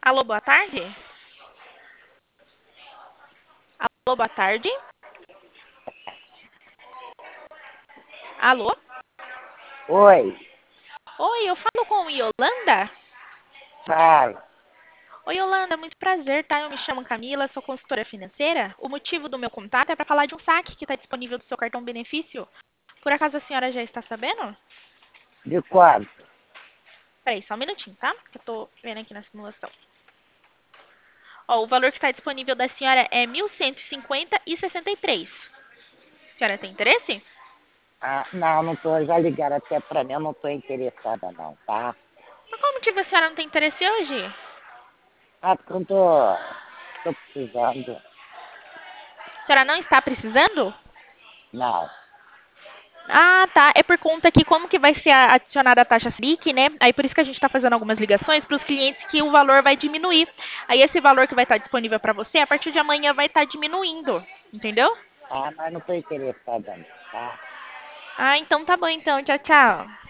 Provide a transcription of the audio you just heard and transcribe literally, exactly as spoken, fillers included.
Alô, boa tarde? Alô, boa tarde? Alô? Oi, Oi, eu falo com Yolanda? fala. Oi, Yolanda, muito prazer, tá? Eu me chamo Camila, sou consultora financeira. O motivo do meu contato é para falar de um saque que está disponível do seu cartão benefício. Por acaso a senhora já está sabendo? De quanto? Peraí, só um minutinho, tá? Que eu tô vendo aqui na simulação. Ó, o valor que está disponível da senhora é mil cento e cinquenta e sessenta e três. A senhora tem interesse? Ah, não, não tô, já ligaram até pra mim, eu não tô interessada não, tá? Mas qual motivo a senhora não tem interesse hoje? Ah, porque eu não tô, tô precisando. A senhora não está precisando? Não. Ah, tá. É por conta que como que vai ser a- adicionada a taxa Selic, né? Aí por isso que a gente está fazendo algumas ligações para os clientes que o valor vai diminuir. Aí esse valor que vai estar disponível para você, a partir de amanhã vai estar diminuindo. Entendeu? Ah, mas não tô interessada não, tá? Ah, então tá bom então. Tchau, tchau.